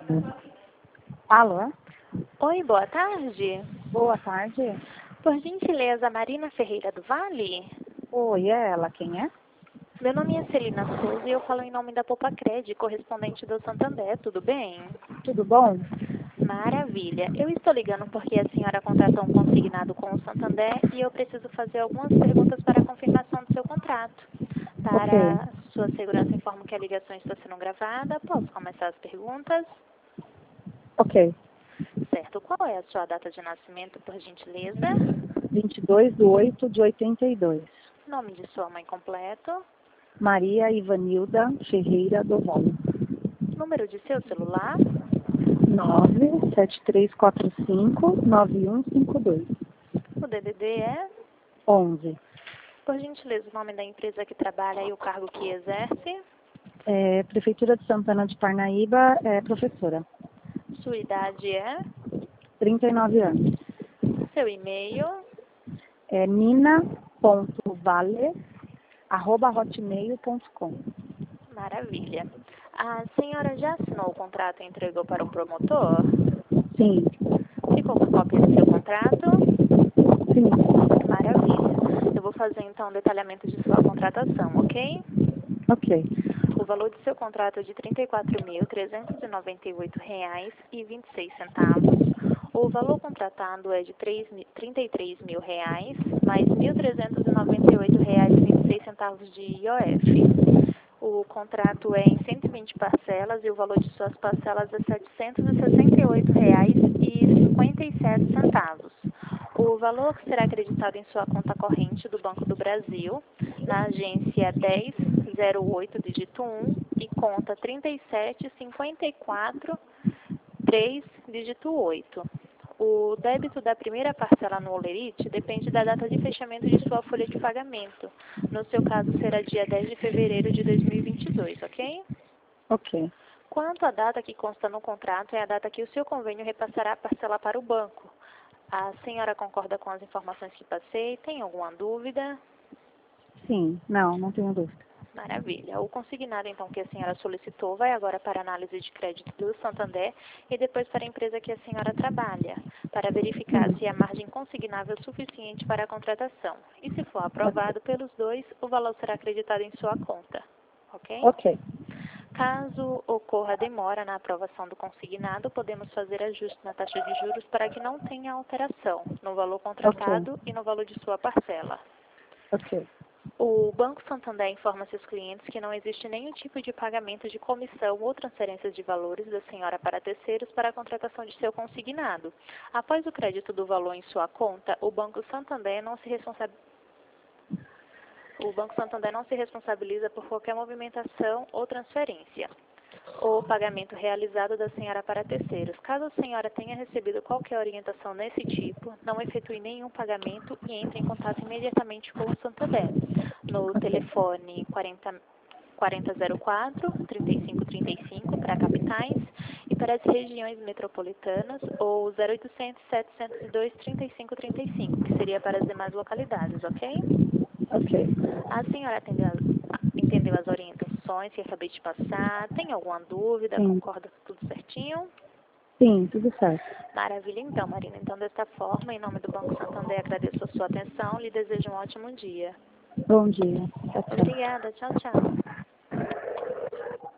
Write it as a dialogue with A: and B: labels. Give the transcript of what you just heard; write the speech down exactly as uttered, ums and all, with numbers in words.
A: Alô?
B: Oi, boa tarde.
A: Boa tarde.
B: Por gentileza, Marina Ferreira do Vale?
A: Oi, é ela, quem é?
B: Meu nome é Celina Souza e eu falo em nome da Popacred, correspondente do Santander, tudo bem?
A: Tudo bom?
B: Maravilha. Eu estou ligando porque a senhora contratou um consignado com o Santander e eu preciso fazer algumas perguntas para a confirmação do seu contrato.
A: Ok.
B: Para sua segurança, informo que a ligação está sendo gravada. Posso começar as perguntas?
A: Ok.
B: Certo. Qual é a sua data de nascimento, por gentileza?
A: vinte e dois de oito de oitenta e dois.
B: Nome de sua mãe completo?
A: Maria Ivanilda Ferreira do Vale.
B: Número de seu celular?
A: nove sete três quatro cinco nove um cinco dois.
B: O D D D é?
A: onze.
B: Por gentileza, o nome da empresa que trabalha e o cargo que exerce?
A: É, Prefeitura de Santana de Parnaíba, é professora.
B: Sua idade é?
A: trinta e nove anos.
B: Seu e-mail?
A: É nina.vale arroba hotmail ponto com.
B: Maravilha. A senhora já assinou o contrato e entregou para o promotor?
A: Sim.
B: Ficou com cópia do seu contrato?
A: Sim.
B: Maravilha. Eu vou fazer então o detalhamento de sua contratação, ok?
A: Ok.
B: O valor de seu contrato é de trinta e quatro mil, trezentos e noventa e oito reais e vinte e seis centavos. O valor contratado é de trinta e três mil reais, mais mil trezentos e noventa e oito reais e vinte e seis centavos de I O F. O contrato é em cento e vinte parcelas e o valor de suas parcelas é setecentos e sessenta e oito reais e cinquenta e sete centavos. O valor será acreditado em sua conta corrente do Banco do Brasil, na agência dez zero oito, dígito um, e conta trinta e sete cinquenta e quatro três, dígito oito. O débito da primeira parcela no Olerite depende da data de fechamento de sua folha de pagamento. No seu caso, será dia dez de fevereiro de dois mil e vinte e dois, ok?
A: Ok.
B: Quanto à data que consta no contrato, é a data que o seu convênio repassará a parcela para o banco. A senhora concorda com as informações que passei? Tem alguma dúvida?
A: Sim. Não, não tenho dúvida.
B: Maravilha. O consignado, então, que a senhora solicitou vai agora para a análise de crédito do Santander e depois para a empresa que a senhora trabalha, para verificar
A: Sim.
B: se a margem consignável é suficiente para a contratação. E se for
A: Ok.
B: aprovado pelos dois, o valor será acreditado em sua conta. Ok?
A: Ok.
B: Caso ocorra demora na aprovação do consignado, podemos fazer ajuste na taxa de juros para que não tenha alteração no valor
A: Ok.
B: contratado e no valor de sua parcela.
A: Ok.
B: O Banco Santander informa seus clientes que não existe nenhum tipo de pagamento de comissão ou transferências de valores da senhora para terceiros para a contratação de seu consignado. Após o crédito do valor em sua conta, o Banco Santander não se responsa- o Banco Santander não se responsabiliza por qualquer movimentação ou transferência ou pagamento realizado da senhora para terceiros. Caso a senhora tenha recebido qualquer orientação nesse tipo, não efetue nenhum pagamento e entre em contato imediatamente com o Santander no
A: Ok.
B: telefone quarenta, quarenta zero quatro, trinta e cinco trinta e cinco para capitais e para as regiões metropolitanas ou zero oitocentos, setecentos e dois, trinta e cinco trinta e cinco, que seria para as demais localidades, ok?
A: Ok.
B: A senhora atendeu, entendeu as orientações que acabei de passar? Tem alguma dúvida?
A: Sim.
B: Concorda com tudo certinho?
A: Sim, tudo certo.
B: Maravilha, então, Marina. Então, desta forma, em nome do Banco Santander, agradeço a sua atenção e lhe desejo um ótimo dia.
A: Bom dia. Tchau, tchau.
B: Obrigada. Tchau, tchau.